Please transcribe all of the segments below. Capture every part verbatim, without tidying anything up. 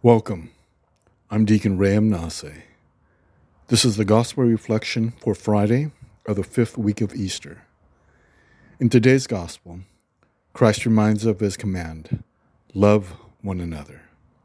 Welcome. I'm Deacon Rayam Nase. This is the Gospel Reflection for Friday of the fifth week of Easter. In today's Gospel, Christ reminds us of his command, love one another.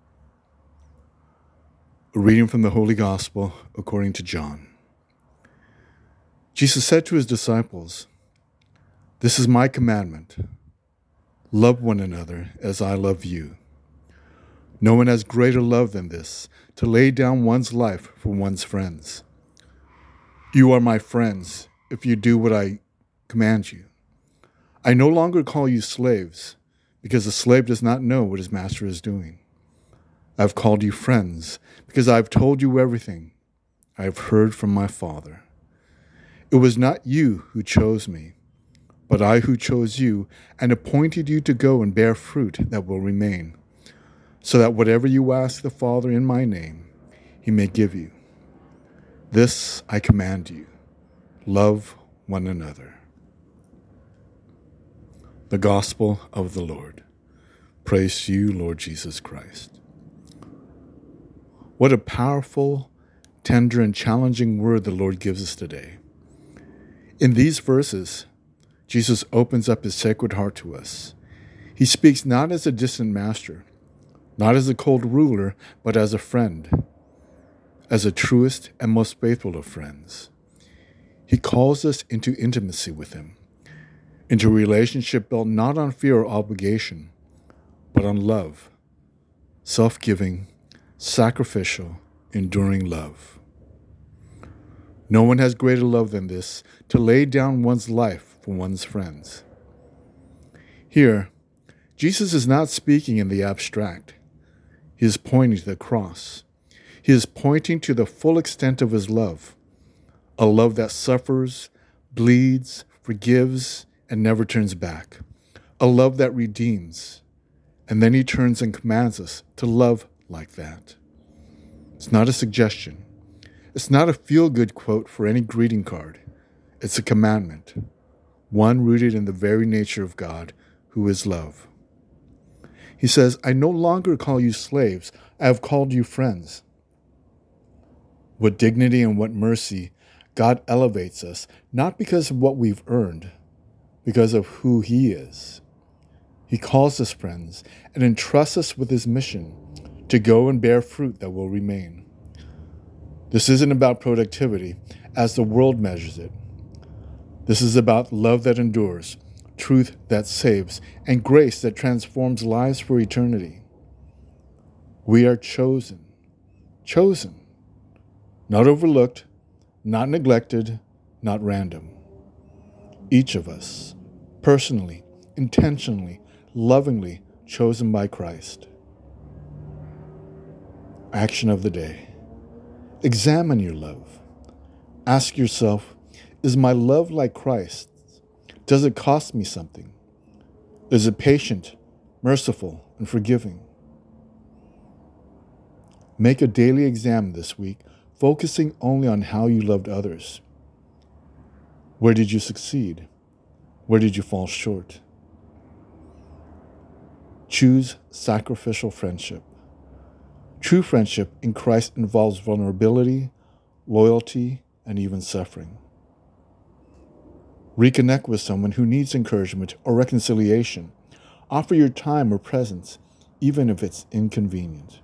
A reading from the Holy Gospel according to John. Jesus said to his disciples, "This is my commandment, love one another as I love you. No one has greater love than this, to lay down one's life for one's friends. You are my friends if you do what I command you. I no longer call you slaves, because a slave does not know what his master is doing. I have called you friends, because I have told you everything I have heard from my Father. It was not you who chose me, but I who chose you and appointed you to go and bear fruit that will remain, so that whatever you ask the Father in my name, he may give you. This I command you, love one another." The Gospel of the Lord. Praise to you, Lord Jesus Christ. What a powerful, tender, and challenging word the Lord gives us today. In these verses, Jesus opens up his sacred heart to us. He speaks not as a distant master, not as a cold ruler, but as a friend, as a truest and most faithful of friends. He calls us into intimacy with him, into a relationship built not on fear or obligation, but on love, self-giving, sacrificial, enduring love. No one has greater love than this, to lay down one's life for one's friends. Here, Jesus is not speaking in the abstract. He is pointing to the cross. He is pointing to the full extent of his love, a love that suffers, bleeds, forgives, and never turns back, a love that redeems. And then he turns and commands us to love like that. It's not a suggestion. It's not a feel-good quote for any greeting card. It's a commandment, one rooted in the very nature of God, who is love. He says, "I no longer call you slaves, I have called you friends." What dignity and what mercy God elevates us, not because of what we've earned, because of who he is. He calls us friends and entrusts us with his mission to go and bear fruit that will remain. This isn't about productivity as the world measures it. This is about love that endures, truth that saves, and grace that transforms lives for eternity. We are chosen, chosen, not overlooked, not neglected, not random. Each of us, personally, intentionally, lovingly chosen by Christ. Action of the day. Examine your love. Ask yourself, is my love like Christ's? Does it cost me something? Is it patient, merciful, and forgiving? Make a daily exam this week, focusing only on how you loved others. Where did you succeed? Where did you fall short? Choose sacrificial friendship. True friendship in Christ involves vulnerability, loyalty, and even suffering. Reconnect with someone who needs encouragement or reconciliation. Offer your time or presence, even if it's inconvenient.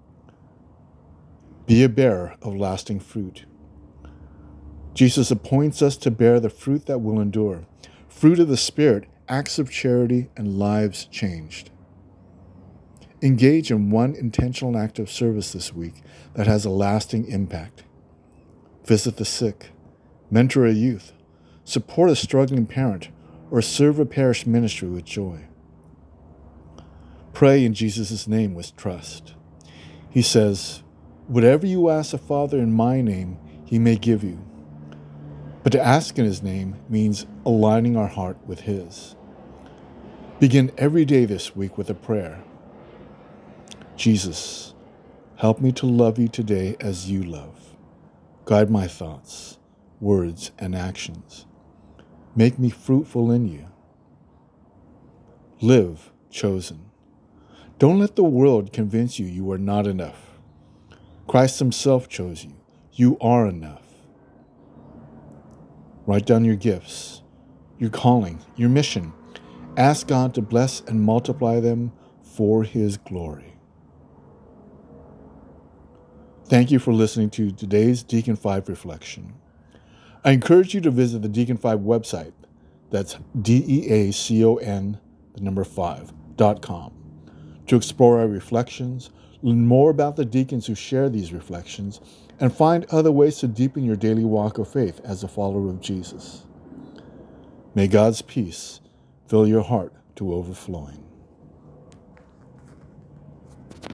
Be a bearer of lasting fruit. Jesus appoints us to bear the fruit that will endure, fruit of the Spirit, acts of charity, and lives changed. Engage in one intentional act of service this week that has a lasting impact. Visit the sick, mentor a youth, support a struggling parent, or serve a parish ministry with joy. Pray in Jesus' name with trust. He says, "Whatever you ask the Father in my name, he may give you." But to ask in his name means aligning our heart with his. Begin every day this week with a prayer. Jesus, help me to love you today as you love. Guide my thoughts, words, and actions. Make me fruitful in you. Live chosen. Don't let the world convince you you are not enough. Christ himself chose you. You are enough. Write down your gifts, your calling, your mission. Ask God to bless and multiply them for his glory. Thank you for listening to today's Deacon five Reflection. I encourage you to visit the Deacon five website. That's D E A C O N, the number five, dot com, to explore our reflections, learn more about the deacons who share these reflections, and find other ways to deepen your daily walk of faith as a follower of Jesus. May God's peace fill your heart to overflowing.